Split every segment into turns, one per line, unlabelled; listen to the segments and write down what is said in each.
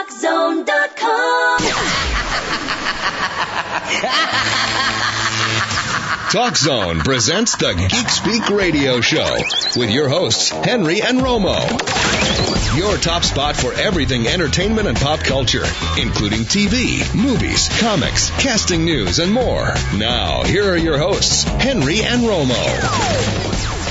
TalkZone.com.
TalkZone presents the Geek Speak Radio Show with your hosts, Henry and Romo. Your top spot for everything entertainment and pop culture, including TV, movies, comics, casting news, and more. Now, here are your hosts, Henry and Romo.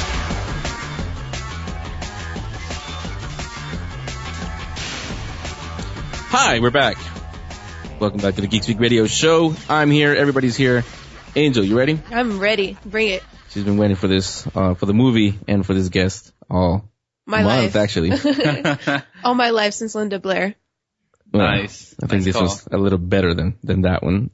Hi, we're back. Welcome back to the Geek Speak Radio Show. I'm here. Everybody's here. Angel, you ready?
I'm ready. Bring it.
She's been waiting for this, for the movie and for this guest all
my
month,
life.
actually.
All my life since Linda Blair.
Well,
Nice.
I think
Nice
this
call.
was a little better than that one.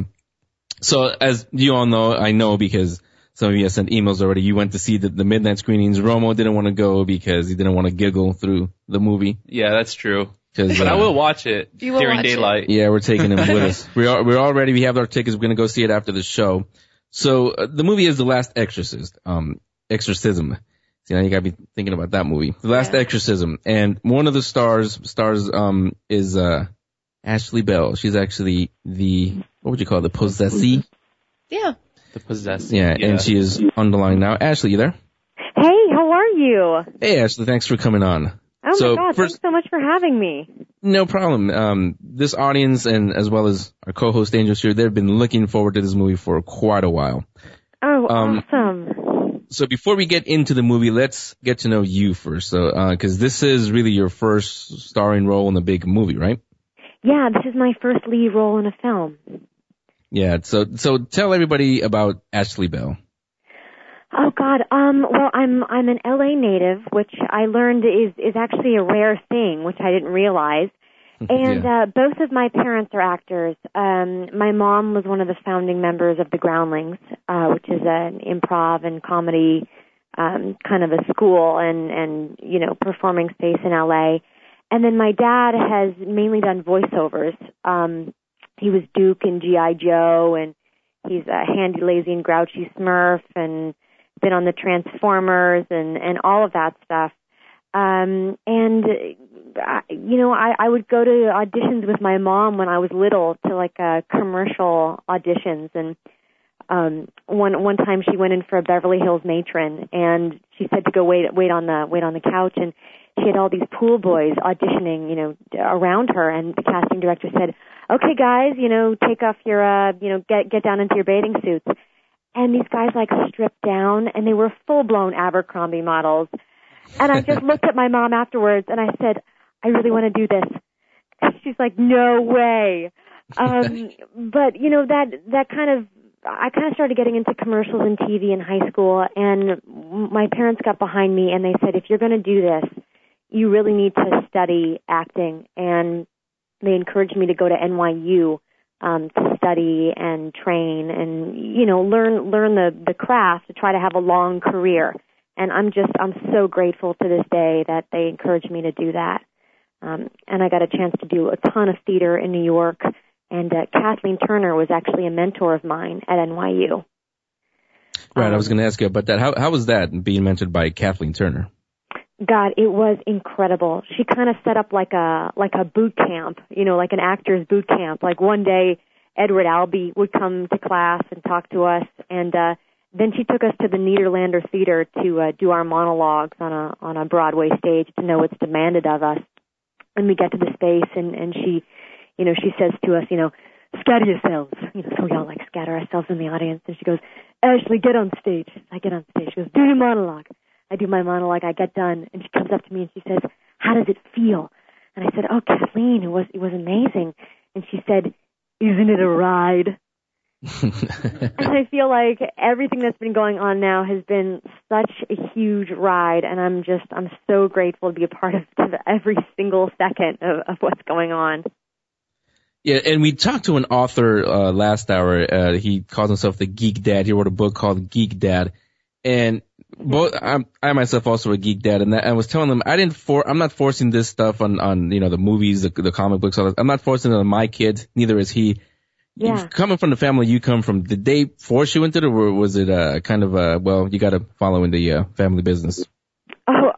So as you all know, I know because some of you have sent emails already, you went to see the midnight screenings. Romo didn't want to go because he didn't want to giggle through the movie.
Yeah, that's true.
But
I will watch it
You will
during
watch it.
daylight.
Yeah, we're taking him with us. We're all ready. We have our tickets. We're going to go see it after the show. So the movie is The Last Exorcism. See, now you got to be thinking about that movie. The Last Exorcism. And one of the stars is Ashley Bell. She's actually what would you call it? The possessee?
Yeah.
The possessed.
Yeah, and she is on the line now. Ashley, you there?
Hey, how are you?
Hey, Ashley, thanks for coming on.
Oh
So
my God,
first-
thanks so much for having me.
No problem. This audience and as well as our co-host Angel here, they've been looking forward to this movie for quite a while.
Oh, awesome.
So before we get into the movie, let's get to know you first. So, cause this is really your first starring role in a big movie, right?
Yeah, this is my first lead role in a film.
Yeah. So tell everybody about Ashley Bell.
Oh God, well, I'm an LA native, which I learned is actually a rare thing, which I didn't realize. And both of my parents are actors. My mom was one of the founding members of the Groundlings, which is an improv and comedy kind of a school and you know, performing space in LA. And then my dad has mainly done voiceovers. He was Duke in G.I. Joe, and he's Handy, Lazy, and Grouchy Smurf, and been on the Transformers and all of that stuff. And you know, I would go to auditions with my mom when I was little to like commercial auditions, and one time she went in for a Beverly Hills matron, and she said to go wait on the couch, and she had all these pool boys auditioning, you know, around her, and the casting director said, "Okay, guys, you know, take off your you know, get down into your bathing suits." And these guys like stripped down, and they were full-blown Abercrombie models. And I just looked at my mom afterwards, and I said, "I really want to do this." She's like, "No way." But you know, that kind of, I kind of started getting into commercials and TV in high school, and my parents got behind me, and they said, "If you're going to do this, you really need to study acting." And they encouraged me to go to NYU to study and train and, you know, learn the craft to try to have a long career. And I'm so grateful to this day that they encouraged me to do that. And I got a chance to do a ton of theater in New York. And Kathleen Turner was actually a mentor of mine at NYU.
Right. I was going to ask you about that. How was that being mentored by Kathleen Turner?
God, it was incredible. She kind of set up like a boot camp, you know, like an actor's boot camp. Like one day, Edward Albee would come to class and talk to us, and then she took us to the Nederlander Theater to do our monologues on a Broadway stage to know what's demanded of us. And we get to the space, and she, you know, she says to us, you know, "Scatter yourselves." You know, so we all like scatter ourselves in the audience, and she goes, "Ashley, get on stage." I get on stage. She goes, "Do your monologue." I do my monologue, I get done, and she comes up to me and she says, "How does it feel?" And I said, "Oh, Kathleen, it was amazing." And she said, "Isn't it a ride?" And I feel like everything that's been going on now has been such a huge ride, and I'm so grateful to be a part of every single second of what's going on.
Yeah, and we talked to an author last hour. He calls himself the Geek Dad. He wrote a book called Geek Dad, and I myself also a geek dad, and I was telling them I'm not forcing this stuff on you know, the movies, the comic books, all that. I'm not forcing it on my kids. Neither is he.
Yeah.
Coming from the family you come from, did they force you into it, or was it kind of well, you got to follow in the family business?
Oh,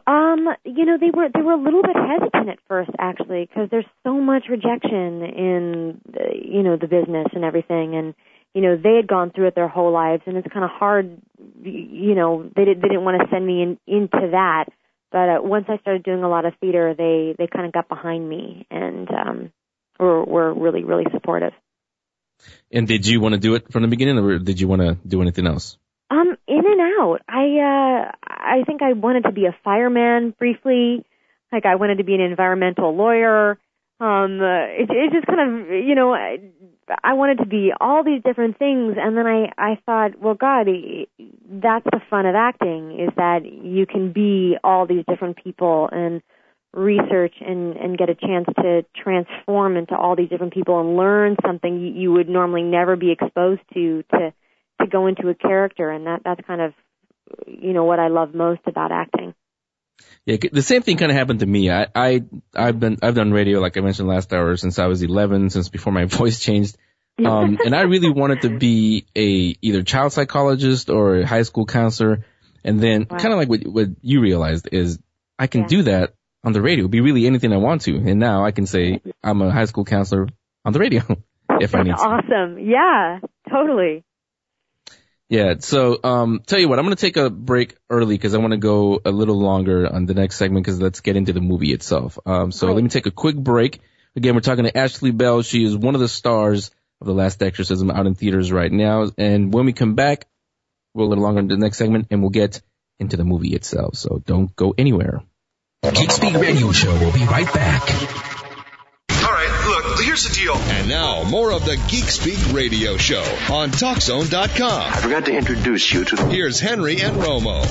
They were a little bit hesitant at first, actually, because there's so much rejection in, the business and everything, and they had gone through it their whole lives, and it's kind of hard. They didn't want to send me into that, but once I started doing a lot of theater, they kind of got behind me and were really, really supportive.
And did you want to do it from the beginning, or did you want to do anything else?
In and out. I think I wanted to be a fireman briefly. Like I wanted to be an environmental lawyer. It just kind of, I wanted to be all these different things. And then I thought, well, God, that's the fun of acting, is that you can be all these different people and research and get a chance to transform into all these different people and learn something you would normally never be exposed to go into a character, and that's kind of, what I love most about acting.
Yeah, the same thing kind of happened to me. I've done radio, like I mentioned last hour, since I was 11, since before my voice changed. And I really wanted to be either child psychologist or a high school counselor. And then kind of like what you realized is I can do that on the radio, be really anything I want to. And now I can say I'm a high school counselor on the radio if I need to.
Awesome. Yeah, totally.
Yeah, so tell you what, I'm going to take a break early because I want to go a little longer on the next segment because let's get into the movie itself. So let me take a quick break. Again, we're talking to Ashley Bell. She is one of the stars of The Last Exorcism out in theaters right now. And when we come back, we're a little longer into the next segment and we'll get into the movie itself. So don't go anywhere.
Geek Speak Radio Show will be right back. All right, look, here's the deal. And now, more of the Geek Speak Radio Show on TalkZone.com.
I forgot to introduce you to...
Here's Henry and Romo.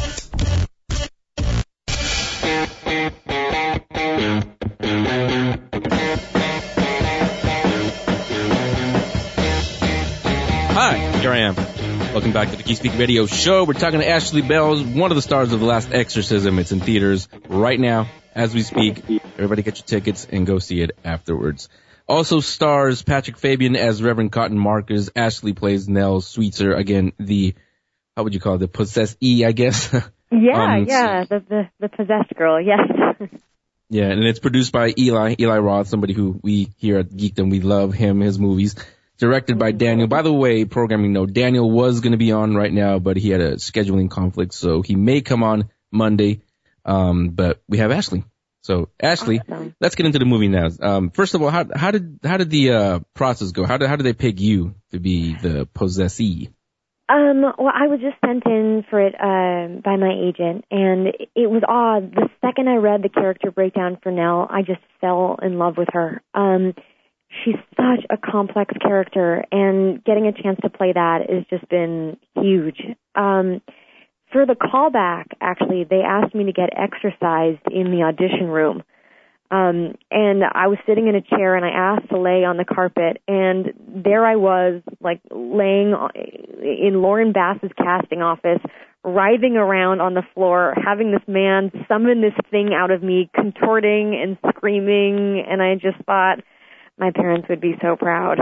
Hi, here I am. Welcome back to the Geek Speak Radio Show. We're talking to Ashley Bell, one of the stars of The Last Exorcism. It's in theaters right now as we speak. Everybody get your tickets and go see it afterwards. Also stars Patrick Fabian as Reverend Cotton Marcus. Ashley plays Nell Sweetser. Again, how would you call it? The possessee, I guess.
The possessed girl, yes.
Yeah, and it's produced by Eli Roth, somebody who we here at Geekdom, we love him, his movies. Directed by Daniel. By the way, programming note, Daniel was going to be on right now, but he had a scheduling conflict, so he may come on Monday. But we have Ashley. So Ashley, let's get into the movie now. First of all, how did the process go? How did they pick you to be the possessee?
Well, I was just sent in for it by my agent, and it was odd. The second I read the character breakdown for Nell, I just fell in love with her. She's such a complex character, and getting a chance to play that has just been huge. For the callback, actually, they asked me to get exercised in the audition room. And I was sitting in a chair, and I asked to lay on the carpet, and there I was, like, laying in Lauren Bass's casting office, writhing around on the floor, having this man summon this thing out of me, contorting and screaming, and I just thought, my parents would be so proud.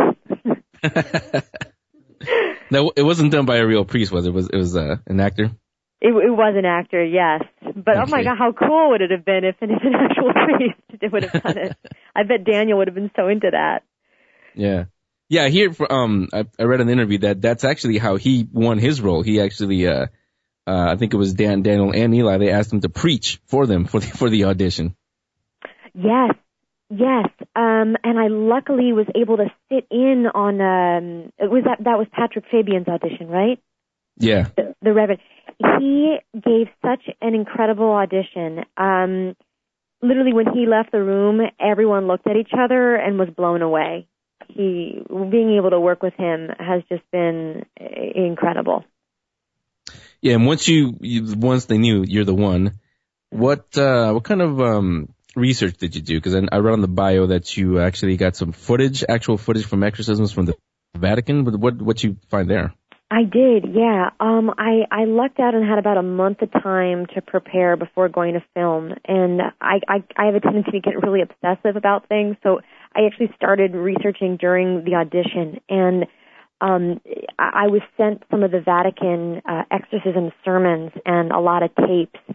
No, it wasn't done by a real priest, was it? It was an actor?
It was an actor, yes. But Oh my God, how cool would it have been if an actual priest would have done it? I bet Daniel would have been so into that.
Yeah. Yeah, here, I read an interview that's actually how he won his role. He actually, I think it was Daniel and Eli, they asked him to preach for them for the audition.
Yes. And I luckily was able to sit in on, that was Patrick Fabian's audition, right?
Yeah.
The Reverend. He gave such an incredible audition. Literally when he left the room, everyone looked at each other and was blown away. Being able to work with him has just been incredible.
Yeah, and once they knew you're the one, what kind of, research did you do? Because I read on the bio that you actually got some actual footage from exorcisms from the Vatican. But what you find there?
I did, yeah. I lucked out and had about a month of time to prepare before going to film, and I have a tendency to get really obsessive about things, so I actually started researching during the audition, and I was sent some of the Vatican exorcism sermons and a lot of tapes.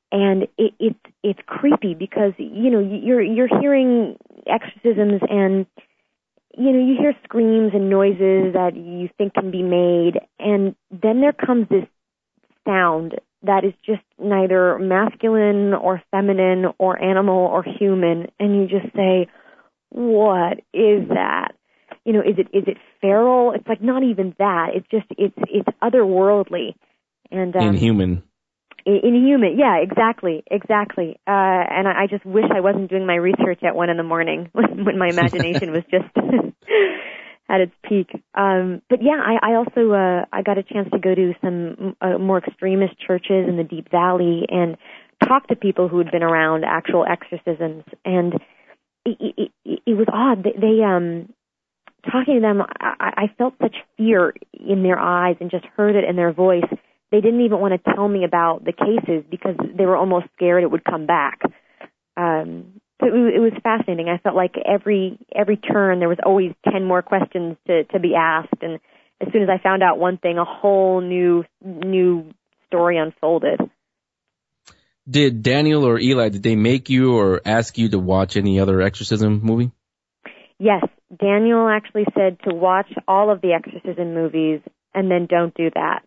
and it's creepy because you're hearing exorcisms and you hear screams and noises that you think can be made, and then there comes this sound that is just neither masculine or feminine or animal or human, and you just say, what is that? Is it feral? It's like not even that. It's just it's otherworldly and
inhuman.
Inhuman, yeah, exactly. And I just wish I wasn't doing my research at 1 a.m. when my imagination was just at its peak. But yeah, I also I got a chance to go to some more extremist churches in the Deep Valley and talk to people who had been around actual exorcisms, and it was odd. They talking to them, I felt such fear in their eyes and just heard it in their voice. They didn't even want to tell me about the cases because they were almost scared it would come back. So it was fascinating. I felt like every turn there was always 10 more questions to be asked, and as soon as I found out one thing, a whole new story unfolded.
Did Daniel or Eli, did they make you or ask you to watch any other exorcism movie?
Yes, Daniel actually said to watch all of the exorcism movies and then don't do that.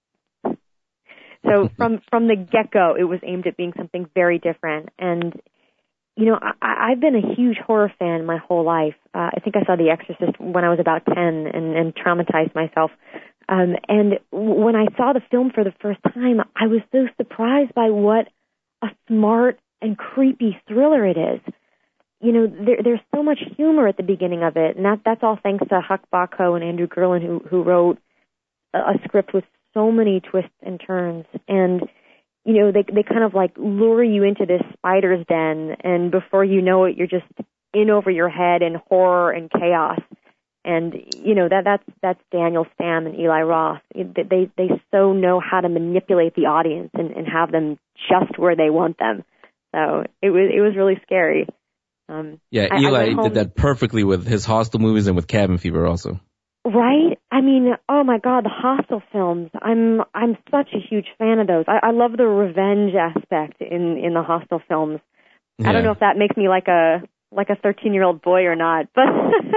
So from the get-go, it was aimed at being something very different. And, I've been a huge horror fan my whole life. I think I saw The Exorcist when I was about 10 and traumatized myself. And when I saw the film for the first time, I was so surprised by what a smart and creepy thriller it is. There's so much humor at the beginning of it, and that's all thanks to Huck Bacco and Andrew Gerlin, who wrote a script with so many twists and turns. And, they kind of like lure you into this spider's den, and before you know it, you're just in over your head in horror and chaos. And, that's Daniel Stamm and Eli Roth. They so know how to manipulate the audience and have them just where they want them. So it was really scary.
Eli did that perfectly with his Hostel movies and with Cabin Fever also.
Right? I mean, oh my God, the Hostel films. I'm such a huge fan of those. I love the revenge aspect in the Hostel films. Yeah. I don't know if that makes me like a 13-year-old boy or not, but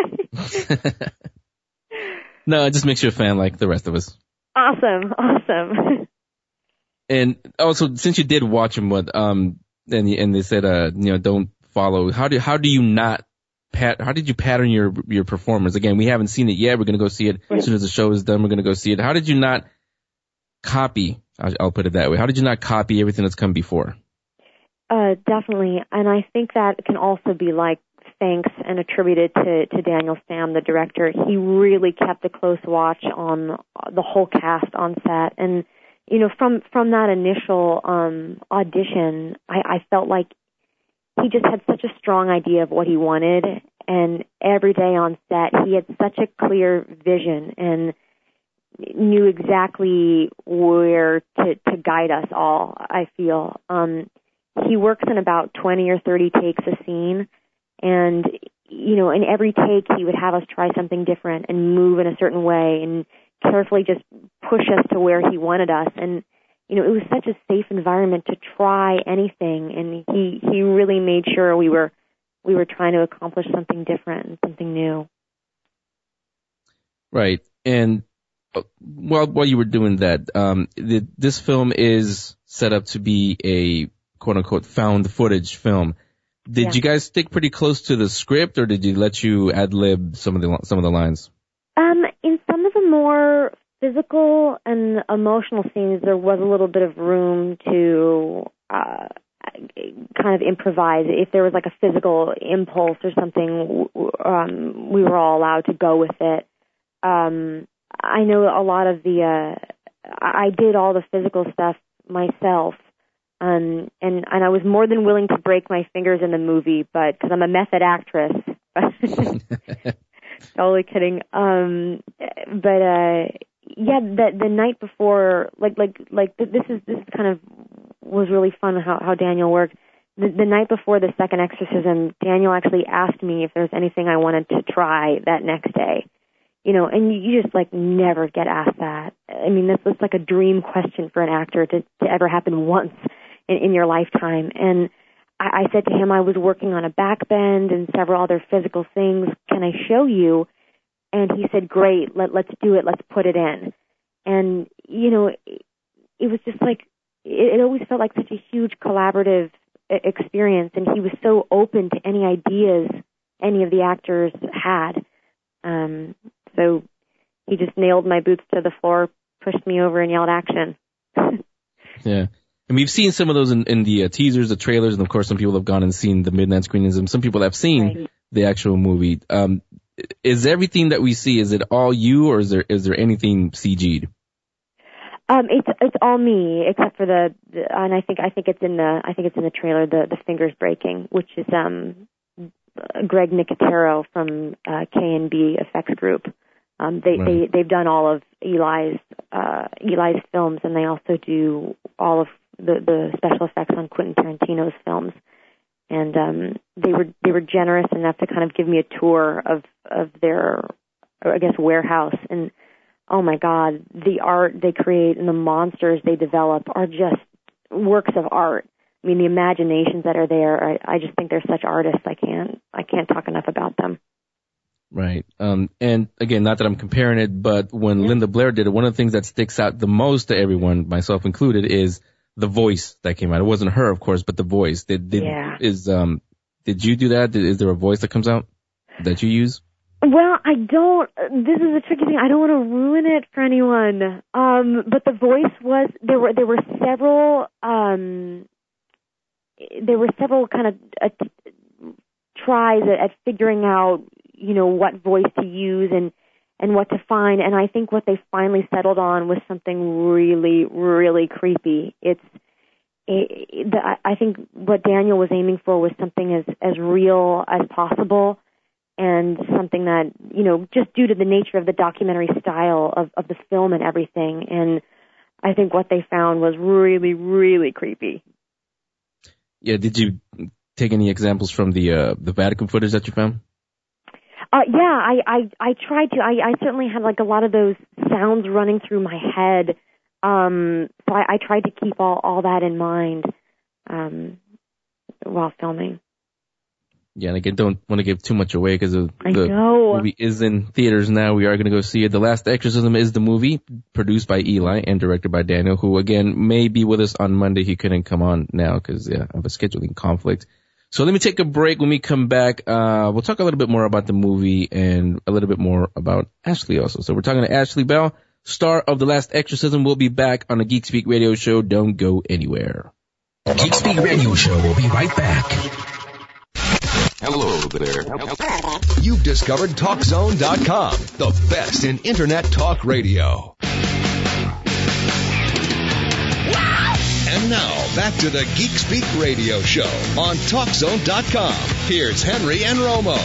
no, it just makes you a fan like the rest of us.
Awesome. And
also, since you did watch them, and they said don't follow. How did you pattern your performance? Again, we haven't seen it yet. We're going to go see it as soon as the show is done. We're going to go see it. How did you not copy? I'll put it that way. How did you not copy everything that's come before?
Definitely, and I think that can also be thanks and attributed to Daniel Stamm, the director. He really kept a close watch on the whole cast on set, and from that initial audition, I felt like he just had such a strong idea of what he wanted, and every day on set, he had such a clear vision and knew exactly where to guide us all, I feel. He works in about 20 or 30 takes a scene, and, in every take, he would have us try something different and move in a certain way and carefully just push us to where he wanted us. And it was such a safe environment to try anything, and he really made sure we were trying to accomplish something different and something new.
Right. And while you were doing that, this film is set up to be a quote unquote found footage film. Did you guys stick pretty close to the script, or did you let you ad lib some of the lines?
In some of the more physical and emotional scenes, there was a little bit of room to kind of improvise. If there was a physical impulse or something, we were all allowed to go with it. I know a lot of I did all the physical stuff myself, and I was more than willing to break my fingers in the movie, but because I'm a method actress. Totally kidding. The night before, this is kind of was really fun how Daniel worked. The night before the second exorcism, Daniel actually asked me if there was anything I wanted to try that next day. And you just never get asked that. I mean, that's a dream question for an actor to ever happen once in your lifetime. And I said to him, I was working on a back bend and several other physical things. Can I show you? And he said, great, let's do it. Let's put it in. And, you know, it was just like, it always felt like such a huge collaborative experience. And he was so open to any ideas any of the actors had. So he just nailed my boots to the floor, pushed me over, and yelled action.
Yeah. And we've seen some of those in the teasers, the trailers, and of course some people have gone and seen the midnight screenings, and some people have seen the actual movie. Is everything that we see, is it all you, or is there anything CG'd?
It's all me, except for the and I think it's in the trailer, the fingers breaking, which is Greg Nicotero from K&B Effects Group. They've done all of Eli's films, and they also do all of the special effects on Quentin Tarantino's films. And they were generous enough to kind of give me a tour of their, I guess, warehouse. And oh my God, the art they create and the monsters they develop are just works of art. I mean, the imaginations that are there, I just think they're such artists. I can't talk enough about them.
Right. And again, not that I'm comparing it, but when Linda Blair did it, one of the things that sticks out the most to everyone, myself included, is the voice that came out. It wasn't her, of course, but the voice. Did you do that? Is there a voice that comes out that you use?
Well, I don't. This is a tricky thing. I don't want to ruin it for anyone. But the voice was there were several kind of tries at figuring out, you know, what voice to use and what to find. And I think what they finally settled on was something really, really creepy. I think what Daniel was aiming for was something as real as possible, and something that, you know, just due to the nature of the documentary style of the film and everything. And I think what they found was really, really creepy.
Yeah. Did you take any examples from the Vatican footage that you found?
Yeah, I tried to. I certainly had like a lot of those sounds running through my head. So I tried to keep all that in mind while filming.
Yeah, and again, don't want to give too much away because the movie is in theaters now. We are going to go see it. The Last Exorcism is the movie, produced by Eli and directed by Daniel, who, again, may be with us on Monday. He couldn't come on now because, of a scheduling conflict. So let me take a break. When we come back, we'll talk a little bit more about the movie and a little bit more about Ashley also. So we're talking to Ashley Bell, star of The Last Exorcism. We'll be back on the Geek Speak Radio Show. Don't go anywhere.
Geek Speak Radio Show will be right back.
Hello there. You've discovered TalkZone.com, the best in Internet talk radio. And now, back to the Geek Speak Radio Show on TalkZone.com. Here's Henry and Romo.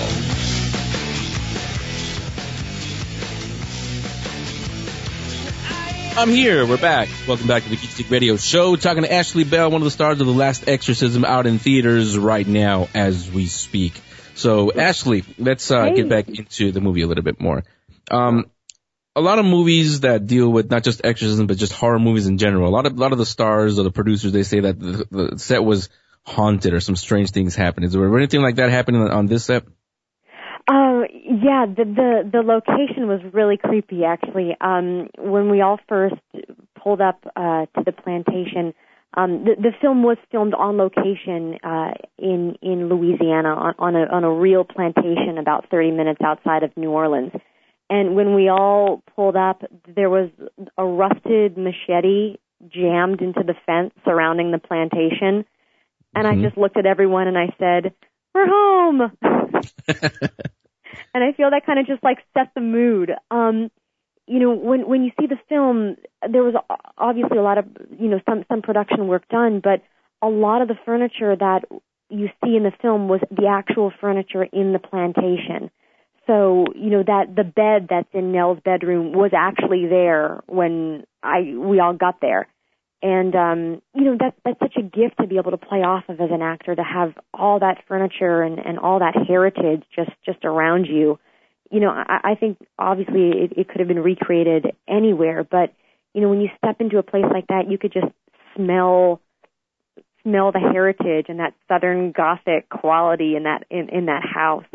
I'm here. We're back. Welcome back to the Geek Speak Radio Show. Talking to Ashley Bell, one of the stars of The Last Exorcism, out in theaters right now as we speak. So, Ashley, let's get back into the movie a little bit more. A lot of movies that deal with not just exorcism, but just horror movies in general. A lot of the stars or the producers, they say that the set was haunted or some strange things happened. Is there anything like that happening on this set?
Yeah, the location was really creepy, actually. When we all first pulled up to the plantation, the film was filmed on location in Louisiana on a real plantation about 30 minutes outside of New Orleans. And when we all pulled up, there was a rusted machete jammed into the fence surrounding the plantation. And I just looked at everyone and I said, "We're home." And I feel that kind of just like set the mood. You know, when you see the film, there was obviously a lot of, you know, some production work done, but a lot of the furniture that you see in the film was the actual furniture in the plantation. So, you know, that the bed that's in Nell's bedroom was actually there when we all got there. And, you know, that's such a gift to be able to play off of as an actor, to have all that furniture and all that heritage just around you. You know, I think obviously it could have been recreated anywhere, but, you know, when you step into a place like that, you could just smell smell the heritage and that Southern Gothic quality in that house.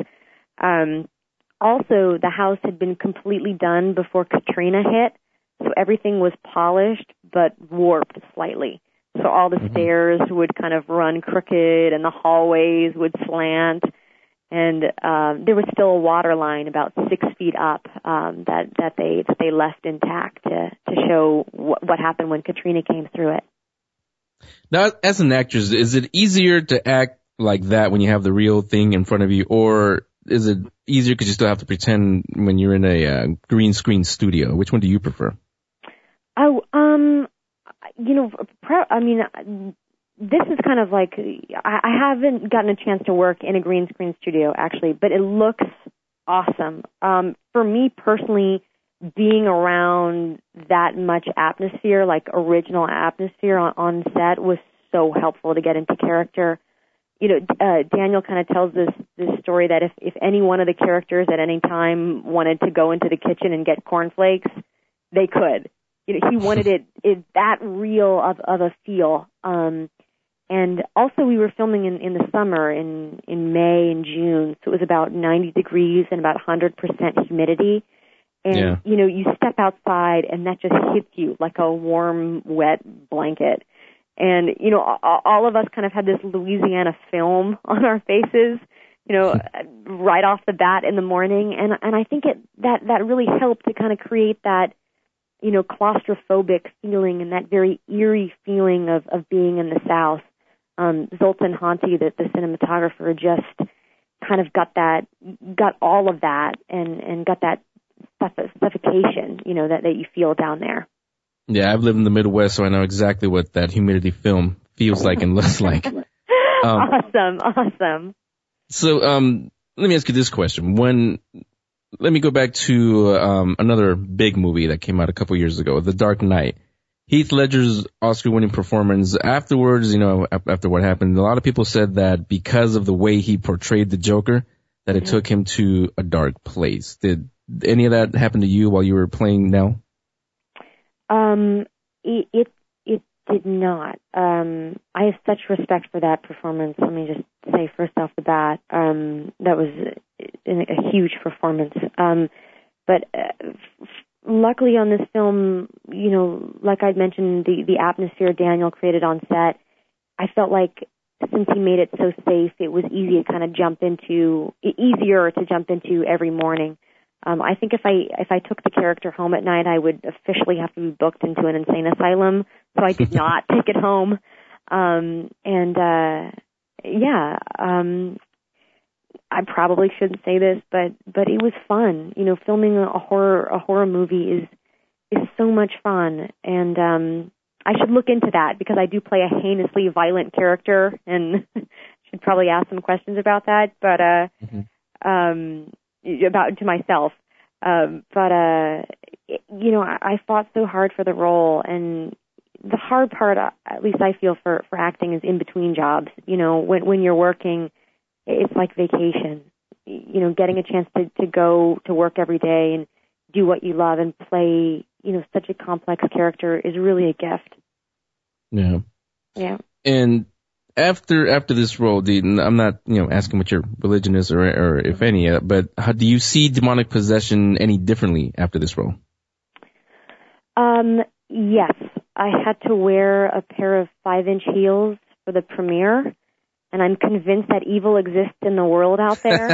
Also, the house had been completely done before Katrina hit, so everything was polished but warped slightly. So all the stairs would kind of run crooked and the hallways would slant. And there was still a water line about 6 feet up that they left intact to show what happened when Katrina came through it.
Now, as an actress, is it easier to act like that when you have the real thing in front of you, or is it easier because you still have to pretend when you're in a green screen studio? Which one do you prefer?
Oh, this is kind of like, I haven't gotten a chance to work in a green screen studio, actually, but it looks awesome. For me personally, being around that much atmosphere, like original atmosphere on set, was so helpful to get into character. Daniel kind of tells this story that if any one of the characters at any time wanted to go into the kitchen and get cornflakes, they could. He wanted it that real of a feel. And also we were filming in the summer in May and June, so it was about 90 degrees and about 100% humidity. And, you step outside and that just hits you like a warm, wet blanket. And, all of us kind of had this Louisiana film on our faces, right off the bat in the morning. And I think that really helped to kind of create that, claustrophobic feeling and that very eerie feeling of being in the South. Zoltan Hanti, the cinematographer, just kind of got all of that and got that suffocation, that you feel down there.
Yeah, I've lived in the Midwest, so I know exactly what that humidity film feels like and looks like.
Awesome.
So, let me ask you this question. Let me go back to another big movie that came out a couple years ago, The Dark Knight. Heath Ledger's Oscar-winning performance afterwards, after what happened, a lot of people said that because of the way he portrayed the Joker, that it took him to a dark place. Did any of that happen to you while you were playing Nell?
It did not. I have such respect for that performance. Let me just say first off the bat, that was a huge performance. But luckily on this film, like I'd mentioned, the atmosphere Daniel created on set, I felt like since he made it so safe, it was easier to jump into every morning. I think if I took the character home at night, I would officially have to be booked into an insane asylum. So I did not take it home. I probably shouldn't say this, but it was fun. Filming a horror movie is so much fun, and I should look into that because I do play a heinously violent character, and should probably ask some questions about that. But about to myself. I fought so hard for the role, and the hard part, at least I feel for acting, is in between jobs. When you're working, it's like vacation. Getting a chance to go to work every day and do what you love and play, such a complex character is really a gift.
Yeah.
Yeah.
And after this role, I'm not, asking what your religion is or if any, but how do you see demonic possession any differently after this role?
Yes. I had to wear a pair of 5-inch heels for the premiere, and I'm convinced that evil exists in the world out there.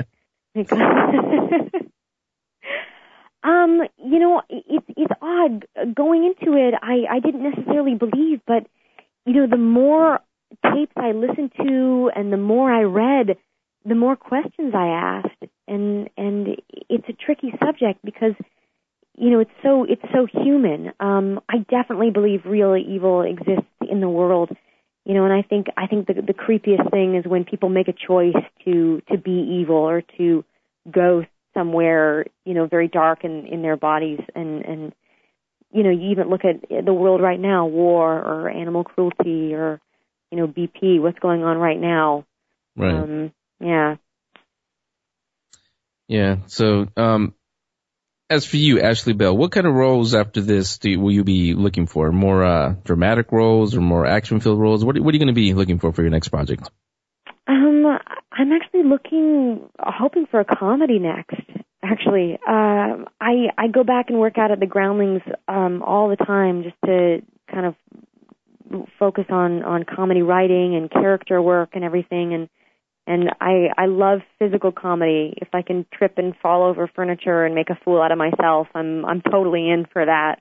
It's odd. Going into it, I didn't necessarily believe, but, the more tapes I listened to and the more I read, the more questions I asked. And it's a tricky subject because, it's so human. I definitely believe real evil exists in the world. And I think the creepiest thing is when people make a choice to be evil or to go somewhere, very dark in their bodies. And you even look at the world right now, war or animal cruelty or, BP, what's going on right now.
Right.
Yeah.
Yeah. So, as for you, Ashley Bell, what kind of roles after this will you be looking for? More dramatic roles or more action-filled roles? What are you going to be looking for your next project?
I'm actually hoping for a comedy next. Actually, I go back and work out at the Groundlings all the time just to kind of focus on comedy writing and character work and everything. And I love physical comedy. If I can trip and fall over furniture and make a fool out of myself, I'm totally in for that.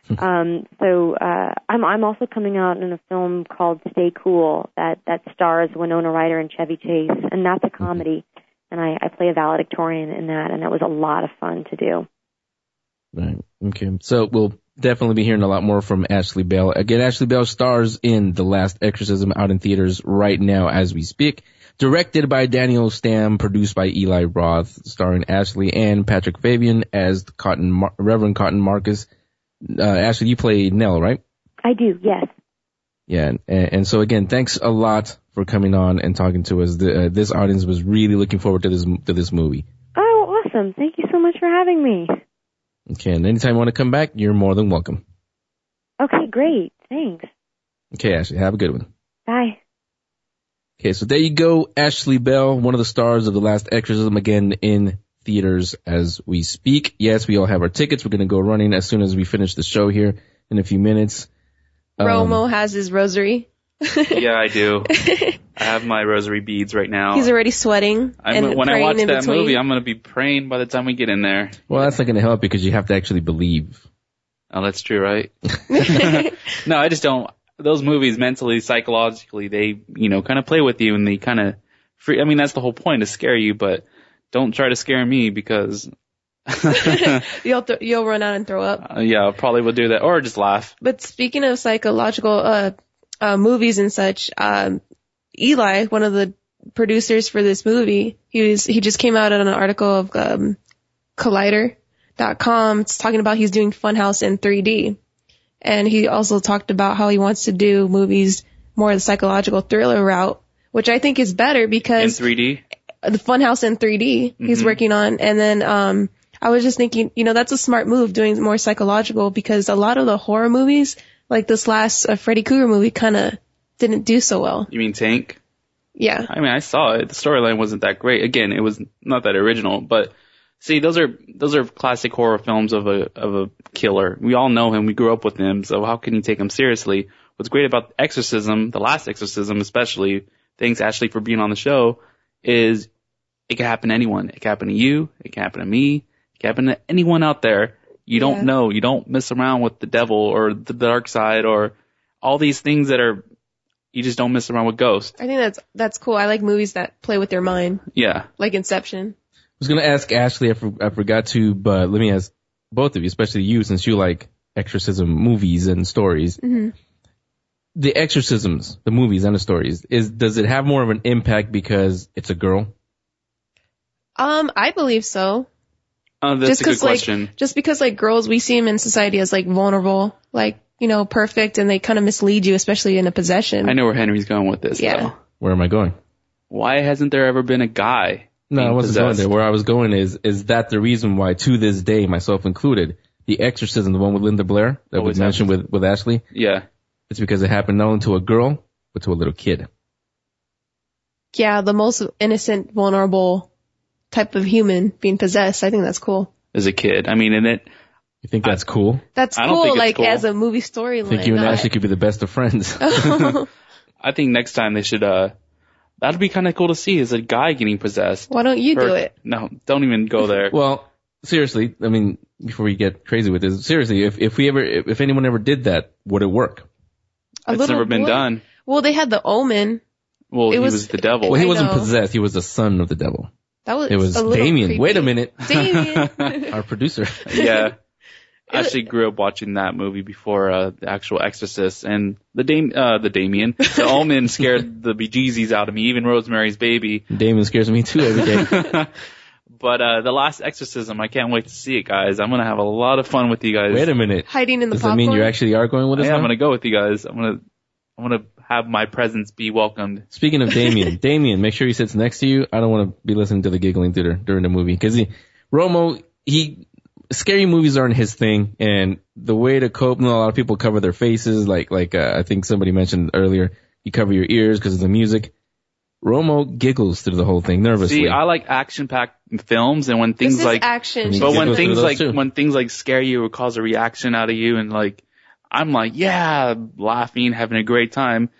So I'm also coming out in a film called Stay Cool that stars Winona Ryder and Chevy Chase, and that's a comedy. And I play a valedictorian in that, and that was a lot of fun to do.
Right. Okay. So we'll definitely be hearing a lot more from Ashley Bell. Again, Ashley Bell stars in The Last Exorcism, out in theaters right now as we speak. Directed by Daniel Stamm, produced by Eli Roth, starring Ashley and Patrick Fabian as Reverend Cotton Marcus. Ashley, you play Nell, right?
I do, yes.
Yeah, and so again, thanks a lot for coming on and talking to us. This audience was really looking forward to this movie.
Oh, awesome. Thank you so much for having me.
Okay, and anytime you want to come back, you're more than welcome.
Okay, great. Thanks.
Okay, Ashley, have a good one.
Bye.
Okay, so there you go, Ashley Bell, one of the stars of The Last Exorcism, again in theaters as we speak. Yes, we all have our tickets. We're going to go running as soon as we finish the show here in a few minutes.
Romo has his rosary.
Yeah, I do. I have my rosary beads right now.
He's already sweating.
When I watch that movie, I'm going to be praying by the time we get in there.
Well, that's not going to help because you have to actually believe.
Oh, that's true, right? No, I just don't. Those movies mentally, psychologically, they, kind of play with you and they kind of that's the whole point, to scare you, but don't try to scare me because
you'll run out and throw up.
Yeah, I probably will do that, or just laugh.
But speaking of psychological movies and such, Eli, one of the producers for this movie, he just came out on an article of Collider.com. It's talking about he's doing Funhouse in 3D, and he also talked about how he wants to do movies more the psychological thriller route, which I think is better because
in 3D,
the Funhouse in 3D he's working on, and then I was just thinking, that's a smart move, doing more psychological, because a lot of the horror movies, like this last Freddy Krueger movie, kind of didn't do so well.
You mean Tank?
Yeah.
I mean, I saw it. The storyline wasn't that great. Again, it was not that original, but see, those are classic horror films of a killer. We all know him. We grew up with him. So how can you take him seriously? What's great about Exorcism, The Last Exorcism especially, thanks Ashley for being on the show, is it can happen to anyone. It can happen to you. It can happen to me. It can happen to anyone out there. You don't know. You don't mess around with the devil or the dark side or all these things you just don't mess around with ghosts.
I think that's cool. I like movies that play with their mind.
Yeah.
Like Inception.
I was going to ask Ashley, I forgot to, but let me ask both of you, especially you, since you like exorcism movies and stories.
Mm-hmm.
The exorcisms, the movies and the stories, does it have more of an impact because it's a girl?
I believe so.
That's a good question.
Just because girls, we see them in society as vulnerable, perfect, and they kind of mislead you, especially in a possession.
I know where Henry's going with this.
Yeah.
Though.
Where am I going?
Why hasn't there ever been a guy?
No, I wasn't going there. Where I was going is that the reason why, to this day, myself included, the exorcism, the one with Linda Blair that we mentioned with Ashley.
Yeah.
It's because it happened not only to a girl, but to a little kid.
Yeah, the most innocent, vulnerable type of human being possessed. I think that's cool.
As a kid. I mean,
You think that's cool?
That's
I don't
cool,
think it's cool.
as a movie storyline.
I think you and Ashley could be the best of friends.
I think next time they should, that'd be kind of cool to see, is a guy getting possessed.
Why don't you do it?
No, don't even go there.
Well, seriously, I mean, before we get crazy with this, seriously, if anyone ever did that, would it work?
It's never been done.
Well, they had the Omen.
Well, he was the devil.
Well, he wasn't possessed. He was the son of the devil.
It was
Damien.
creepy.
Wait a minute.
Damien.
Our producer.
Yeah. I actually grew up watching that movie before the actual Exorcist, and the Omen scared the bejesus out of me, even Rosemary's Baby.
Damien scares me too every day.
But The Last Exorcism, I can't wait to see it, guys. I'm gonna have a lot of fun with you guys.
Wait a minute.
Hiding in the
Does
popcorn?
that mean you actually are going with us?
Yeah,
now?
I'm gonna go with you guys. I'm gonna have my presence be welcomed.
Speaking of Damien, make sure he sits next to you. I don't want to be listening to the giggling during the movie because Romo, scary movies aren't his thing, and the way to cope, a lot of people cover their faces, like I think somebody mentioned earlier, you cover your ears because of the music. Romo giggles through the whole thing nervously.
See, I like action-packed films, and when things
This is
like
action.
but when
Giggles
things like scare you or cause a reaction out of you, and like I'm like, yeah, laughing, having a great time.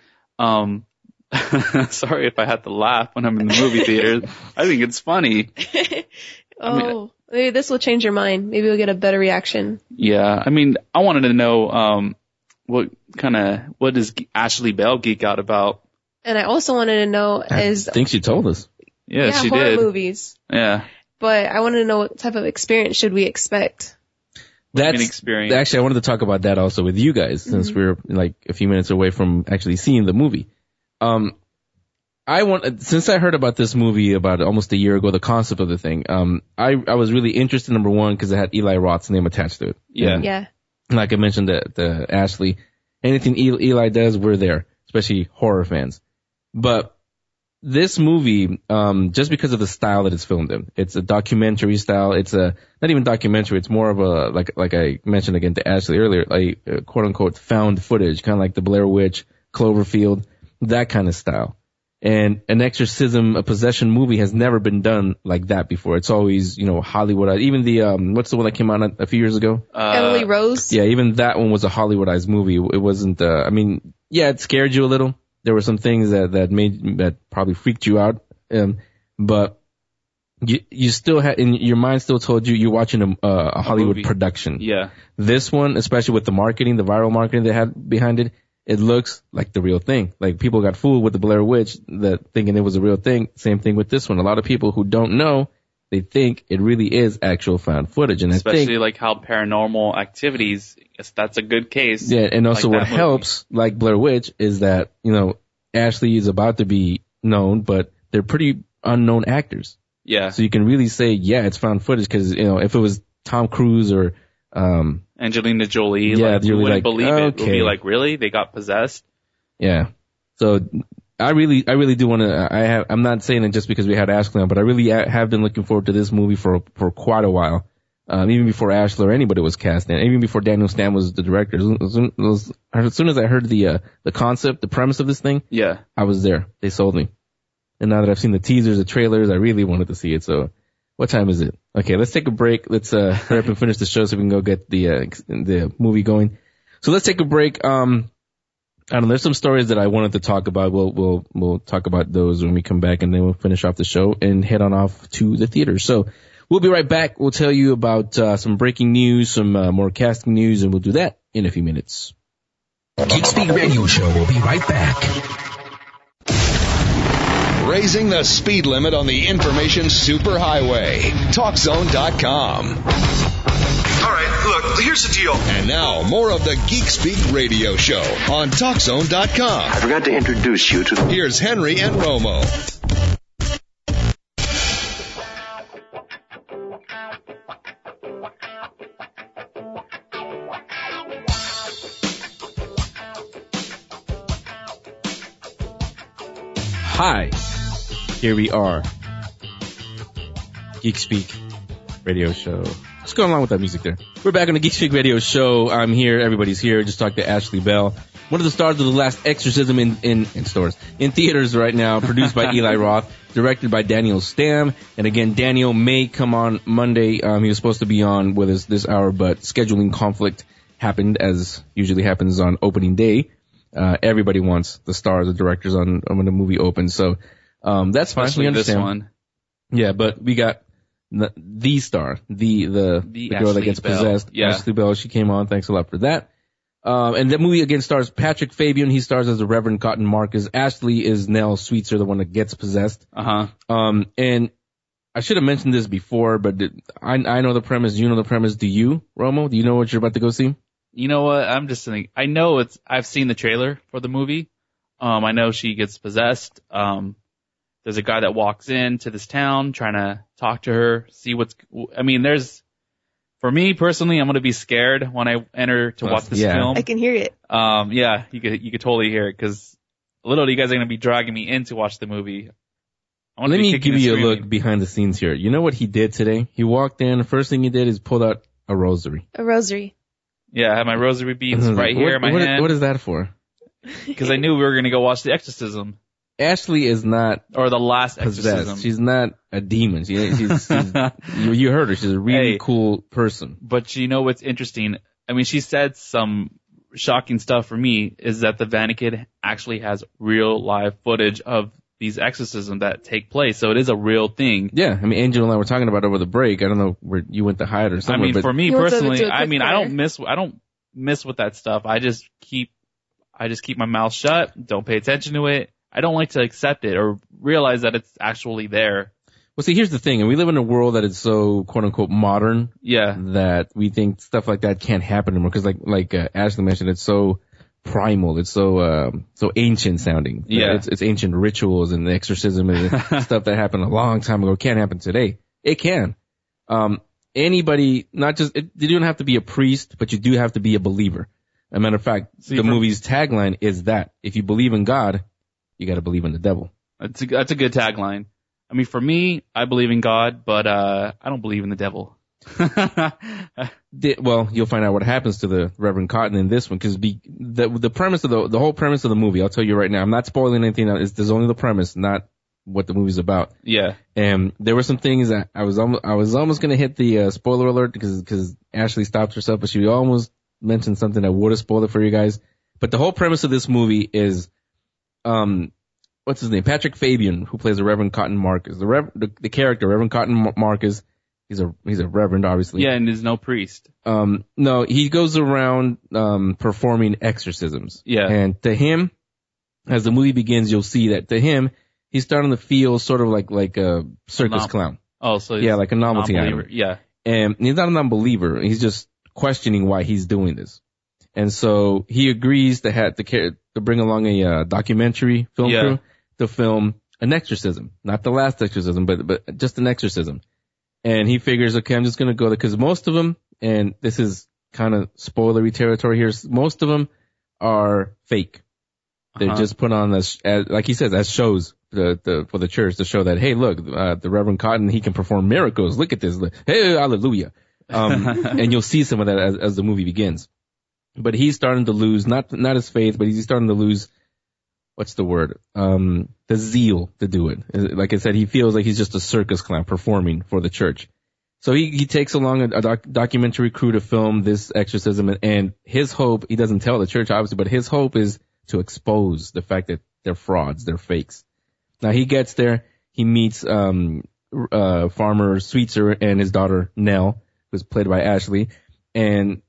Sorry if I had to laugh when I'm in the movie theater. I think it's funny.
Maybe this will change your mind. Maybe we'll get a better reaction.
Yeah, I mean, I wanted to know what does Ashley Bell geek out about?
And I also wanted to know
I think she told us.
Yeah, she
horror
did.
movies.
Yeah.
But I wanted to know what type of experience should we expect.
That's
experience.
Actually, I wanted to talk about that also with you guys, since we're like a few minutes away from actually seeing the movie. Since I heard about this movie about almost a year ago, the concept of the thing, I was really interested, number one, because it had Eli Roth's name attached to it.
Yeah.
And
Yeah.
like I mentioned, the Ashley, anything Eli does, we're there, especially horror fans. But this movie, just because of the style that it's filmed in, it's a documentary style. It's not even documentary. It's more of a, like I mentioned again to Ashley earlier, a quote unquote found footage, kind of like the Blair Witch, Cloverfield, that kind of style. And an exorcism, a possession movie has never been done like that before. It's always, Hollywoodized. Even the, what's the one that came out a few years ago?
Emily Rose.
Yeah, even that one was a Hollywoodized movie. It wasn't, it scared you a little. There were some things that probably freaked you out. But you still had, in your mind still told you you're watching a Hollywood
movie.
production.
Yeah.
This one, especially with the marketing, the viral marketing they had behind it, it looks like the real thing. Like people got fooled with the Blair Witch, thinking it was a real thing. Same thing with this one. A lot of people who don't know, they think it really is actual found footage. And
especially like how Paranormal Activities, that's a good case.
Yeah, and also
like
what helps, like Blair Witch, is that, Ashley is about to be known, but they're pretty unknown actors.
Yeah.
So you can really say, yeah, it's found footage, because, if it was Tom Cruise or,
Angelina Jolie,
yeah,
like, we
you're
wouldn't
like,
believe it. We'd
okay.
be like, really? They got possessed?
Yeah. So I really do want to, I'm not saying it just because we had Ashley on, but I really have been looking forward to this movie for quite a while. Even before Ashley or anybody was cast in, even before Daniel Stan was the director. As soon as I heard the concept, the premise of this thing,
Yeah.
I was there. They sold me. And now that I've seen the teasers, the trailers, I really wanted to see it. So what time is it? Okay, let's take a break. Let's hurry up and finish the show so we can go get the movie going. So let's take a break. I don't know. There's some stories that I wanted to talk about. We'll talk about those when we come back, and then we'll finish off the show and head on off to the theater. So we'll be right back. We'll tell you about some breaking news, some more casting news, and we'll do that in a few minutes.
Geek Speak Radio Show will be right back.
Raising the speed limit on the information superhighway. TalkZone.com.
All right, look, here's the deal.
And now, more of the Geek Speak Radio Show on TalkZone.com.
I forgot to introduce you to
Here's Henry and Romo.
Hi, here we are. Geek Speak Radio Show. What's going on with that music there? We're back on the Geek Speak Radio Show. I'm here. Everybody's here. Just talked to Ashley Bell, one of the stars of The Last Exorcism in theaters right now, produced by Eli Roth, directed by Daniel Stam. And again, Daniel may come on Monday. He was supposed to be on with us this hour, but scheduling conflict happened, as usually happens on opening day. Everybody wants the stars, the directors on when the movie opens. So, that's fine.
Especially
We understand.
this one.
Yeah, but we got the star, the girl that
Ashley
gets
Bell.
possessed.
Yeah.
Ashley Bell. She came on. Thanks a lot for that. And that movie again stars Patrick Fabian. He stars as the Reverend Cotton Marcus. Ashley is Nell Sweetser, the one that gets possessed. And I should have mentioned this before, but I know the premise. You know the premise. Do you, Romo? Do you know what you're about to go see?
You know what? I'm just thinking. I know I've seen the trailer for the movie. I know she gets possessed. There's a guy that walks into this town trying to talk to her, see for me personally, I'm going to be scared when I enter to watch this film.
I can hear it.
Yeah, you could totally hear it, because literally you guys are going to be dragging me in to watch the movie.
Let me give you a look behind the scenes here. You know what he did today? He walked in. The first thing he did is pulled out A rosary.
A rosary.
Yeah, I have my rosary beads right here in my hand.
What is that for?
Because I knew we were going to go watch The Exorcism.
Ashley is not
Or the last
possessed.
Exorcism.
She's not a demon. She's you heard her. She's a really cool person.
But you know what's interesting? I mean, she said some shocking stuff for me is that the Vatican actually has real live footage of these exorcisms that take place. So it is a real thing.
Yeah, I mean, Angel and I were talking about it over the break. I don't know where you went to hide or somewhere.
I mean,
but
for me
You went to
personally,
a
I
quick
mean, I
prayer.
don't miss with that stuff. I just keep my mouth shut. Don't pay attention to it. I don't like to accept it or realize that it's actually there.
Well, see, here's the thing, and we live in a world that is so quote unquote modern.
Yeah.
That we think stuff like that can't happen anymore because, like Ashley mentioned, it's so primal. It's so ancient sounding.
Yeah.
It's ancient rituals and exorcism and stuff that happened a long time ago. It can't happen today. It can. Anybody, you don't have to be a priest, but you do have to be a believer. As a matter of fact, the movie's tagline is that if you believe in God, you got to believe in the devil.
That's a good tagline. I mean, for me, I believe in God, but I don't believe in the devil.
Well, you'll find out what happens to the Reverend Cotton in this one, because the premise of the whole premise of the movie, I'll tell you right now, I'm not spoiling anything. There's only the premise, not what the movie's about.
Yeah.
And there were some things that I was almost gonna hit the spoiler alert because Ashley stopped herself, but she almost mentioned something that would have spoiled it for you guys. But the whole premise of this movie is, what's his name? Patrick Fabian, who plays the Reverend Cotton Marcus. The character, Reverend Cotton Marcus, he's a reverend, obviously.
Yeah, and there's no priest.
No, he goes around, performing exorcisms.
Yeah.
And to him, as the movie begins, you'll see that to him, he's starting to feel sort of like a circus clown.
Oh, so
yeah, like a novelty item.
Yeah.
And he's not a non-believer. He's just questioning why he's doing this. And so he agrees to bring along a documentary film crew to film an exorcism, not the last exorcism, but just an exorcism. And he figures, okay, I'm just going to go there because most of them, and this is kind of spoilery territory here, most of them are fake. They're just put on as like he says, as shows for the church to show that, hey, look, the Reverend Cotton, he can perform miracles. Look at this. Hey, hallelujah. And you'll see some of that as the movie begins. But he's starting to lose, not his faith, but he's starting to lose, what's the word? The zeal to do it. Like I said, he feels like he's just a circus clown performing for the church. So he takes along a documentary crew to film this exorcism, and his hope, he doesn't tell the church obviously, but his hope is to expose the fact that they're frauds, they're fakes. Now he gets there, he meets, Farmer Sweetser and his daughter Nell, who's played by Ashley. And,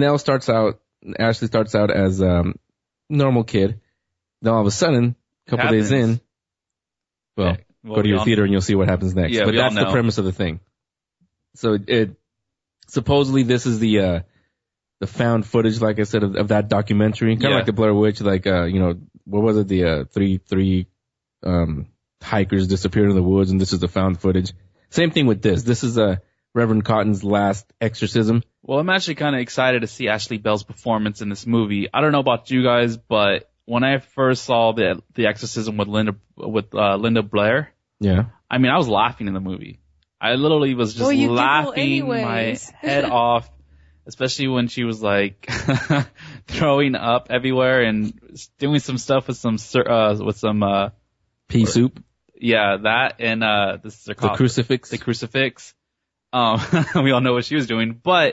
Ashley starts out as normal kid. Then all of a sudden, a couple days in, go to your theater and you'll see what happens next.
Yeah,
but that's the premise of the thing. So supposedly this is the found footage, like I said, of that documentary, kind of like the Blair Witch, like what was it? The three hikers disappeared in the woods, and this is the found footage. Same thing with this. This is Reverend Cotton's last exorcism.
Well, I'm actually kind of excited to see Ashley Bell's performance in this movie. I don't know about you guys, but when I first saw the exorcism with Linda Blair, I mean, I was laughing in the movie. I literally was just laughing my head off, especially when she was like throwing up everywhere and doing some stuff with some
pea soup.
Yeah, that and the
crucifix.
The crucifix. We all know what she was doing, but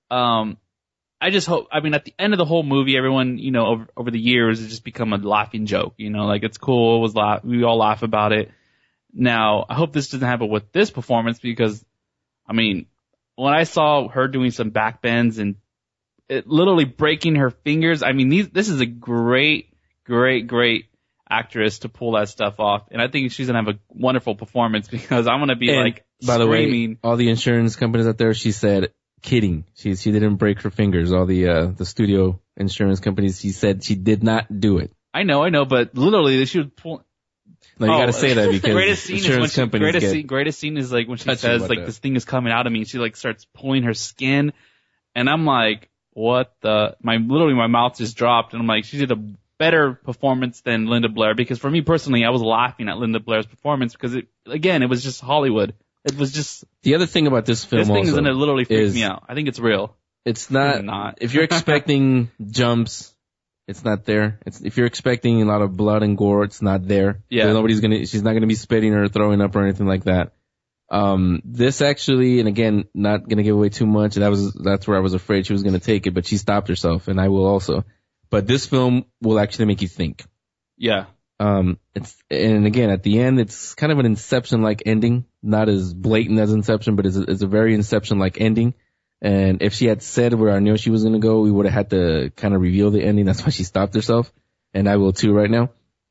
I just hope. I mean, at the end of the whole movie, everyone, over the years, it's just become a laughing joke. Like it's cool. We all laugh about it. Now, I hope this doesn't happen with this performance because, I mean, when I saw her doing some back bends and it literally breaking her fingers, I mean, this is a great actress to pull that stuff off. And I think she's going to have a wonderful performance because I'm going to be
by
screaming.
The way, all the insurance companies out there, she said, kidding. She didn't break her fingers. All the studio insurance companies, she said she did not do it.
I know, but literally she would pull.
No, you gotta say that because
greatest scene
insurance companies
greatest scene is like when she says like this thing is coming out of me and she like starts pulling her skin and I'm like, what my mouth just dropped and I'm like, she did a better performance than Linda Blair because for me personally, I was laughing at Linda Blair's performance because it was just Hollywood. It was just,
The other thing about this film
this thing
also
is going to literally freak
is
me out. I think it's real.
it's not,
Not.
if you're expecting jumps, it's not there. If you're expecting a lot of blood and gore, it's not there.
Yeah.
She's not gonna be spitting or throwing up or anything like that. This actually, and again, not gonna give away too much. That's where I was afraid she was gonna take it, but she stopped herself, and I will also. But this film will actually make you think.
Yeah.
And again, at the end, it's kind of an Inception-like ending, not as blatant as Inception, but it's a very Inception-like ending. And if she had said where I knew she was going to go, we would have had to kind of reveal the ending. That's why she stopped herself. And I will too right now.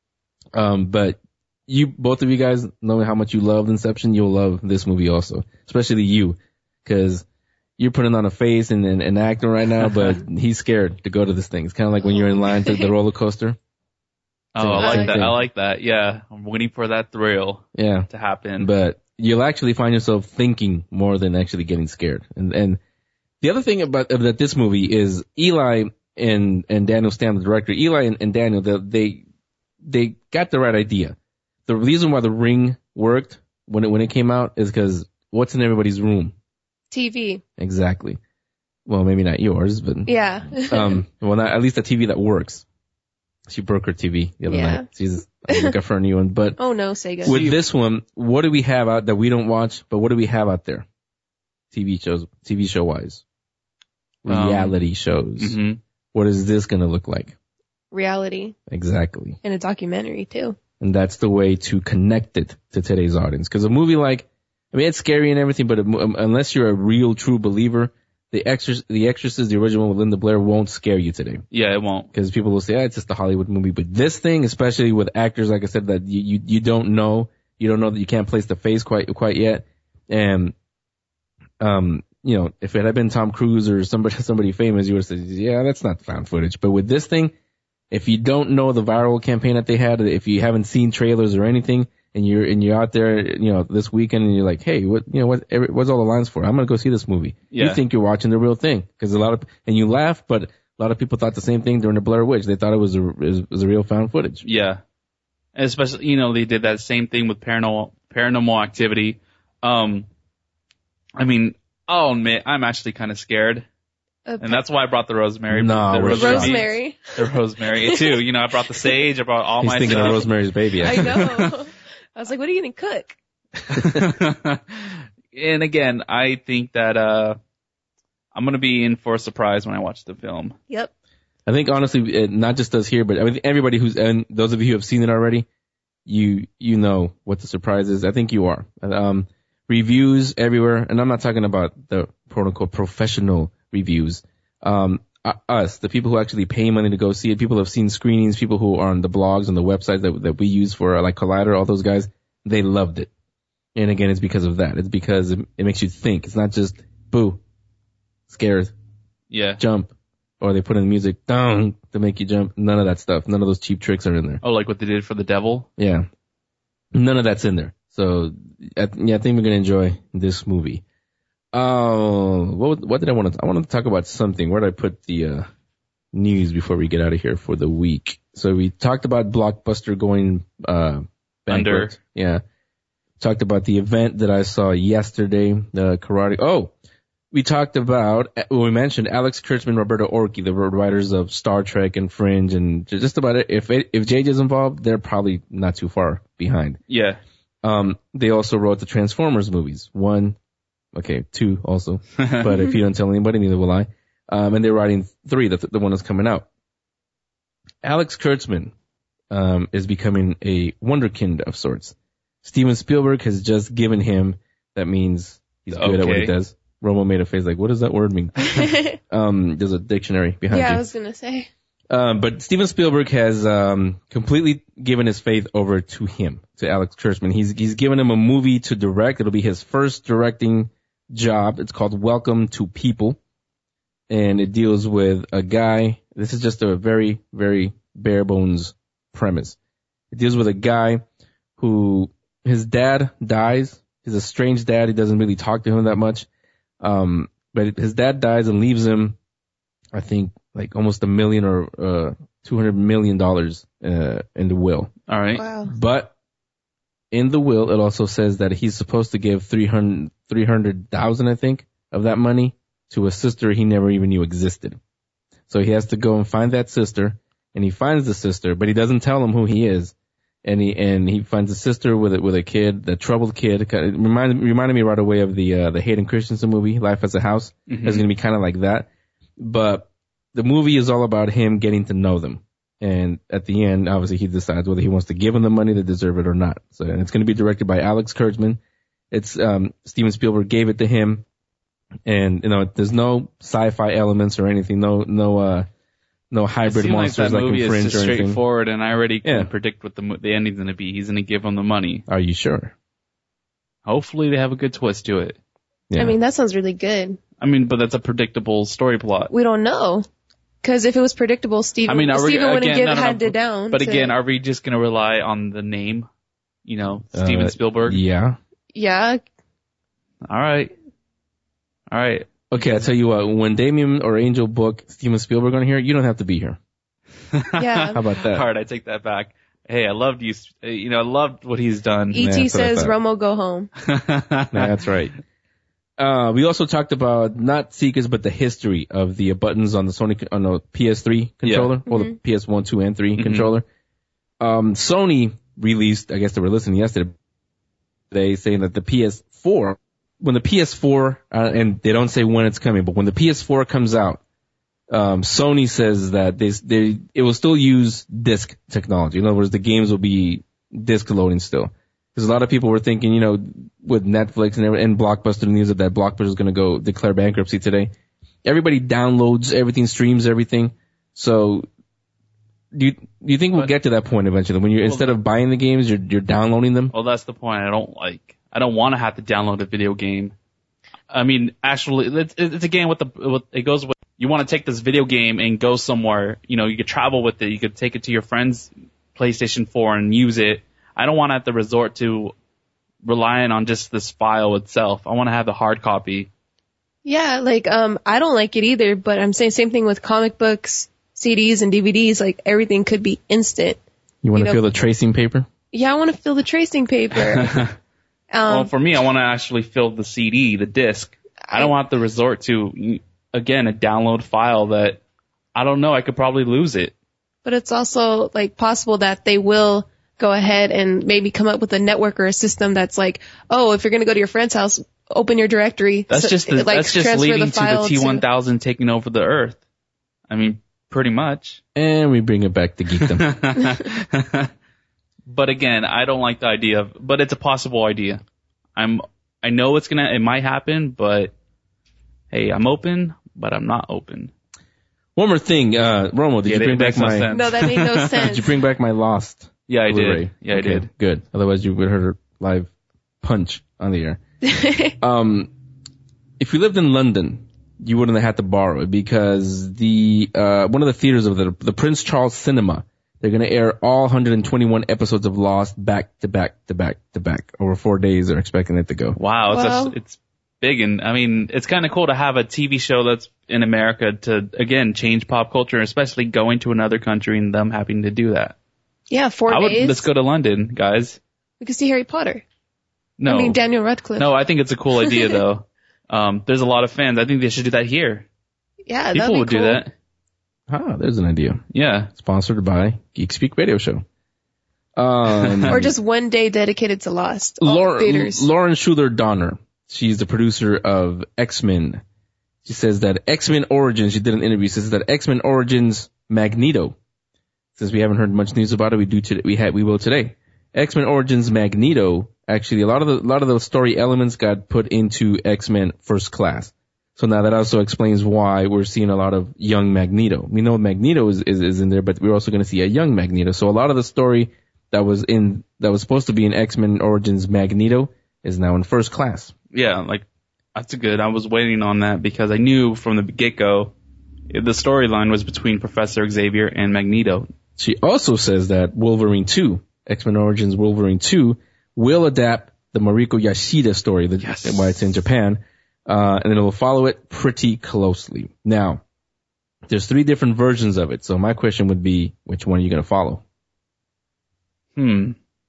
But both of you guys, knowing how much you loved Inception, you'll love this movie also. Especially you. Cause you're putting on a face and acting right now, but he's scared to go to this thing. It's kind of like when you're in line to the roller coaster.
Oh, I like that. I like that. Yeah. I'm waiting for that thrill to happen.
But you'll actually find yourself thinking more than actually getting scared. And the other thing about this movie is Eli and Daniel Stan, the director, Eli and Daniel, they got the right idea. The reason why The Ring worked when it came out is because what's in everybody's room?
TV.
Exactly. Well, maybe not yours, but
Yeah.
well, not at least a TV that works. She broke her TV the other night. She's looking for a new one. But
oh no, Sega.
With this one, what do we have out that we don't watch? But what do we have out there? TV show wise. Reality shows.
Mm-hmm.
What is this going to look like?
Reality.
Exactly.
And a documentary too.
And that's the way to connect it to today's audience. Because a movie it's scary and everything, but unless you're a real true believer, The Exorcist, the original with Linda Blair, won't scare you today.
Yeah, it won't.
Because people will say, it's just a Hollywood movie. But this thing, especially with actors, like I said, that you don't know that you can't place the face quite yet. And, if it had been Tom Cruise or somebody famous, you would have said, yeah, that's not found footage. But with this thing, if you don't know the viral campaign that they had, if you haven't seen trailers or anything, and you're out there, this weekend and you're like, hey, what's all the lines for? I'm going to go see this movie.
Yeah.
You think you're watching the real thing. Cause and you laugh, but a lot of people thought the same thing during the Blair Witch. They thought it was a real found footage.
Yeah. And especially, they did that same thing with paranormal activity. I'll admit, I'm actually kind of scared. And that's why I brought the rosemary.
Rosemary.
The rosemary too. I brought the sage. I brought all my stuff.
He's thinking of Rosemary's Baby.
I know. I was like, what are you going to cook?
And again, I think that I'm going to be in for a surprise when I watch the film.
Yep.
I think honestly, not just us here, but everybody and those of you who have seen it already, you know what the surprise is. I think you are. Reviews everywhere, and I'm not talking about the quote unquote professional reviews. Us, the people who actually pay money to go see it, people who have seen screenings, people who are on the blogs and the websites that we use for like Collider, all those guys, they loved it. And again, it's because of that. It's because it makes you think. It's not just boo, scared, jump, or they put in music down to make you jump. None of that stuff. None of those cheap tricks are in there.
Oh, like what they did for the devil?
Yeah. None of that's in there. So, I think we're going to enjoy this movie. What did I want to, I wanted to talk about something. Where did I put the, news before we get out of here for the week? So we talked about Blockbuster going, bankrupt.
Under.
Yeah. Talked about the event that I saw yesterday, the karate. Oh, we talked about, we mentioned Alex Kurtzman, Roberto Orci, the writers of Star Trek and Fringe and just about it. If JJ's involved, they're probably not too far behind.
Yeah.
They also wrote the Transformers movies. 1, 2 also. But if you don't tell anybody, neither will I. And they're writing 3, the one that's coming out. Alex Kurtzman, is becoming a wonderkind of sorts. Steven Spielberg has just given him, that means he's good at what he does. Romo made a face like, what does that word mean? There's a dictionary behind you.
Yeah, I was gonna say.
But Steven Spielberg has, completely given his faith over to him, to Alex Kurtzman. He's given him a movie to direct. It'll be his first directing job. It's called Welcome to People. And it deals with a guy. This is just a very, very bare bones premise. It deals with a guy who, his dad dies. He's a strange dad. He doesn't really talk to him that much. But his dad dies and leaves him, I think, like almost $1 million or $200 million in the will.
All right.
Wow.
But in the will, it also says that he's supposed to give 300,000, I think, of that money to a sister he never even knew existed. So he has to go and find that sister, and he finds the sister, but he doesn't tell him who he is. And he finds a sister with a kid, the troubled kid. It reminded me right away of the Hayden Christensen movie, Life as a House.
Mm-hmm.
It's going to be kind of like that. But the movie is all about him getting to know them. And at the end, obviously, he decides whether he wants to give them the money to deserve it or not. So, and it's going to be directed by Alex Kurtzman. It's, Steven Spielberg gave it to him. And, there's no sci-fi elements or anything. No hybrid monsters like in Fringe or anything.
It's just straightforward, and I already can predict what the ending's going to be. He's going to give them the money.
Are you sure?
Hopefully they have a good twist to it.
Yeah. I mean, that sounds really good.
But that's a predictable story plot.
We don't know. Because if it was predictable, Steven wouldn't hand it down.
But again, are we just going to rely on the name? Steven Spielberg?
Yeah.
Yeah.
All right.
Okay, I'll tell you what, when Damien or Angel book Steven Spielberg on here, you don't have to be here.
Yeah.
How about that?
All right, I take that back. Hey, I loved you. I loved what he's done.
E.T. says, Romo, go home.
That's right. We also talked about not secrets, but the history of the buttons on the PS3 controller, or the PS1, 2, and 3 controller. Sony released, I guess they were listening yesterday, saying that the PS4, when the PS4, and they don't say when it's coming, but when the PS4 comes out, Sony says that it will still use disc technology. In other words, the games will be disc loading still. Because a lot of people were thinking, with Netflix and Blockbuster news that Blockbuster is going to go declare bankruptcy today. Everybody downloads everything, streams everything. So, do you think we'll get to that point eventually when instead of buying the games, you're downloading them?
Well, that's the point. I don't want to have to download a video game. Actually, it's a game it goes with. You want to take this video game and go somewhere. You could travel with it. You could take it to your friend's PlayStation 4 and use it. I don't want to have to resort to relying on just this file itself. I want to have the hard copy.
Yeah, I don't like it either, but I'm saying same thing with comic books, CDs, and DVDs. Everything could be instant.
You want to feel the tracing paper?
Yeah, I want to feel the tracing paper.
Well, for me, I want to actually fill the CD, the disc. I don't want to resort to, again, a download file that, I don't know, I could probably lose it.
But it's also, possible that they will go ahead and maybe come up with a network or a system that's if you're going to go to your friend's house, open your directory.
That's just leading to the T-1000 taking over the earth. Pretty much.
And we bring it back to geekdom.
But again, I don't like the idea but it's a possible idea. I know it might happen, but hey, I'm open, but I'm not open.
One more thing, Romo, did you bring back my...
No, that made no sense.
Did you bring back my Lost?
Yeah, I
Blu-ray?
did. Yeah,
okay,
I did.
Good. Otherwise you would have heard a live punch on the air. If you lived in London, you wouldn't have had to borrow it because one of the theaters of the Prince Charles Cinema, they're going to air all 121 episodes of Lost back to back to back to back. Over 4 days, they're expecting it to go.
Wow, it's big, and it's kind of cool to have a TV show that's in America to, again, change pop culture, especially going to another country and them having to do that.
Yeah, 4 days.
Let's go to London, guys.
We could see Harry Potter.
No.
Daniel Radcliffe.
No, I think it's a cool idea, though. There's a lot of fans. I think they should do that here.
Yeah,
People would do that.
Ah, there's an idea.
Yeah.
Sponsored by Geek Speak Radio Show.
Or just one day dedicated to Lost.
Lauren Schuler Donner. She's the producer of X-Men. She says that X-Men Origins, she did an interview, says that X-Men Origins Magneto. Since we haven't heard much news about it, we will today. X-Men Origins Magneto, actually a lot of the story elements got put into X-Men First Class. So now that also explains why we're seeing a lot of young Magneto. We know Magneto is in there, but we're also going to see a young Magneto. So a lot of the story that was supposed to be in X-Men Origins Magneto is now in First Class.
Yeah, that's good. I was waiting on that because I knew from the get-go the storyline was between Professor Xavier and Magneto.
She also says that Wolverine 2, X-Men Origins Wolverine 2, will adapt the Mariko Yashida story, why it's in Japan, and it will follow it pretty closely. Now, there's 3 different versions of it, so my question would be, which one are you going to follow?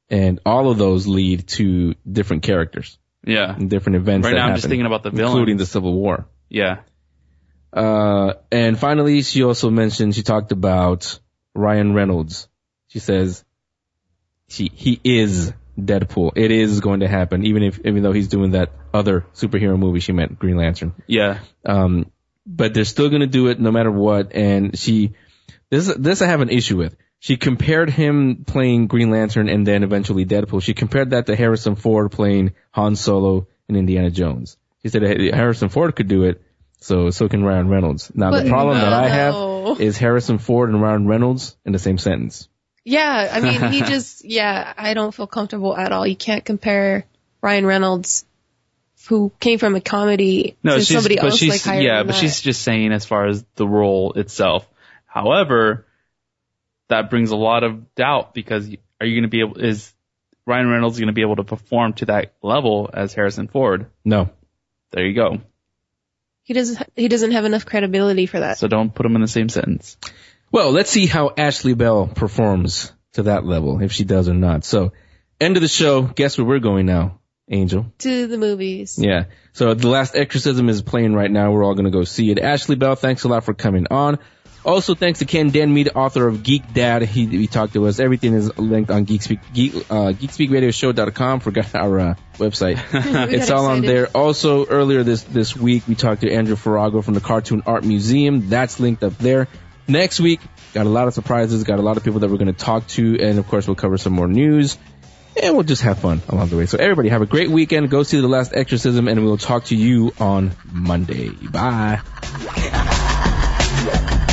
And all of those lead to different characters
Yeah.
and different events
Right
that
now, I'm
happen,
just thinking about the villain.
including the Civil War.
Yeah.
And finally, she talked about Ryan Reynolds. She says he is Deadpool. It is going to happen, even though he's doing that other superhero movie. She meant Green Lantern.
Yeah.
But they're still going to do it no matter what. And this I have an issue with. She compared him playing Green Lantern and then eventually Deadpool. She compared that to Harrison Ford playing Han Solo in Indiana Jones. She said Harrison Ford could do it, so can Ryan Reynolds. Now, the problem that I have is Harrison Ford and Ryan Reynolds in the same sentence.
Yeah, I mean, I don't feel comfortable at all. You can't compare Ryan Reynolds, who came from a comedy, to somebody else like higher than that.
She's just saying as far as the role itself. However, that brings a lot of doubt because is Ryan Reynolds going to be able to perform to that level as Harrison Ford?
No.
There you go.
He doesn't have enough credibility for that.
So don't put him in the same sentence.
Well, let's see how Ashley Bell performs to that level, if she does or not. So, end of the show. Guess where we're going now, Angel?
To the movies.
Yeah. So, The Last Exorcism is playing right now. We're all going to go see it. Ashley Bell, thanks a lot for coming on. Also, thanks to Ken Denmead, author of Geek Dad. He talked to us. Everything is linked on geekspeakradioshow.com. Forgot our website. It's all on there. Also, earlier this week, we talked to Andrew Farago from the Cartoon Art Museum. That's linked up there. Next week, got a lot of surprises, got a lot of people that we're going to talk to, and of course, we'll cover some more news, and we'll just have fun along the way. So everybody, have a great weekend. Go see The Last Exorcism, and we'll talk to you on Monday. Bye.